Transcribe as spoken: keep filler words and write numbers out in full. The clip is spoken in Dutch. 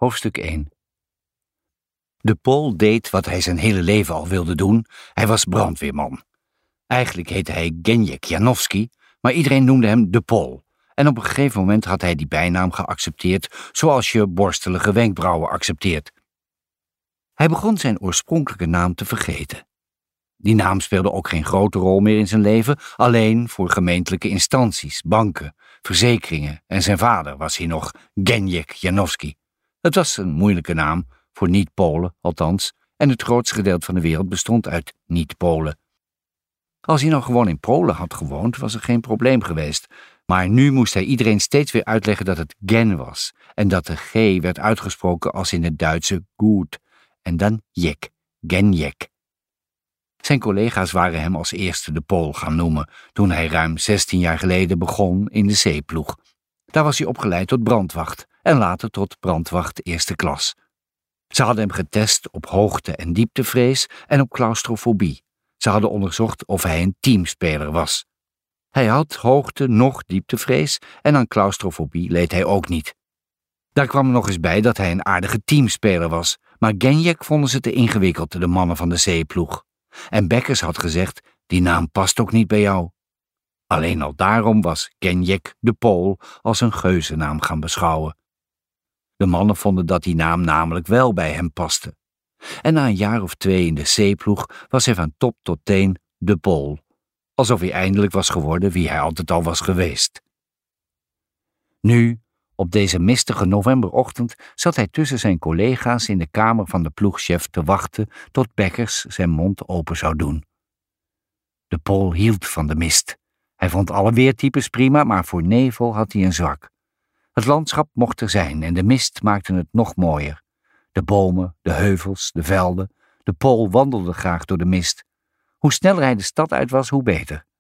Hoofdstuk één. De Pool deed wat hij zijn hele leven al wilde doen. Hij was brandweerman. Eigenlijk heette hij Genjek Janowski, maar iedereen noemde hem de Pool. En op een gegeven moment had hij die bijnaam geaccepteerd, zoals je borstelige wenkbrauwen accepteert. Hij begon zijn oorspronkelijke naam te vergeten. Die naam speelde ook geen grote rol meer in zijn leven, alleen voor gemeentelijke instanties, banken, verzekeringen en zijn vader was hij nog Genjek Janowski. Het was een moeilijke naam, voor niet-Polen althans, en het grootste gedeelte van de wereld bestond uit niet-Polen. Als hij nou gewoon in Polen had gewoond, was er geen probleem geweest, maar nu moest hij iedereen steeds weer uitleggen dat het Gen was en dat de G werd uitgesproken als in het Duitse gut en dan Jek, Genjek. Zijn collega's waren hem als eerste de Pool gaan noemen toen hij ruim zestien jaar geleden begon in de zeeploeg. Daar was hij opgeleid tot brandwacht en later tot brandwacht eerste klas. Ze hadden hem getest op hoogte- en dieptevrees en op claustrofobie. Ze hadden onderzocht of hij een teamspeler was. Hij had hoogte- noch dieptevrees en aan claustrofobie leed hij ook niet. Daar kwam er nog eens bij dat hij een aardige teamspeler was, maar Genjek vonden ze te ingewikkeld, de mannen van de zeeploeg. En Bekkers had gezegd, die naam past ook niet bij jou. Alleen al daarom was Genjek de Pool als een geuzennaam gaan beschouwen. De mannen vonden dat die naam namelijk wel bij hem paste. En na een jaar of twee in de zeeploeg was hij van top tot teen de Pool. Alsof hij eindelijk was geworden wie hij altijd al was geweest. Nu, op deze mistige novemberochtend, zat hij tussen zijn collega's in de kamer van de ploegchef te wachten tot Bekkers zijn mond open zou doen. De Pool hield van de mist. Hij vond alle weertypes prima, maar voor nevel had hij een zwak. Het landschap mocht er zijn en de mist maakte het nog mooier. De bomen, de heuvels, de velden. De Pool wandelde graag door de mist. Hoe sneller hij de stad uit was, hoe beter.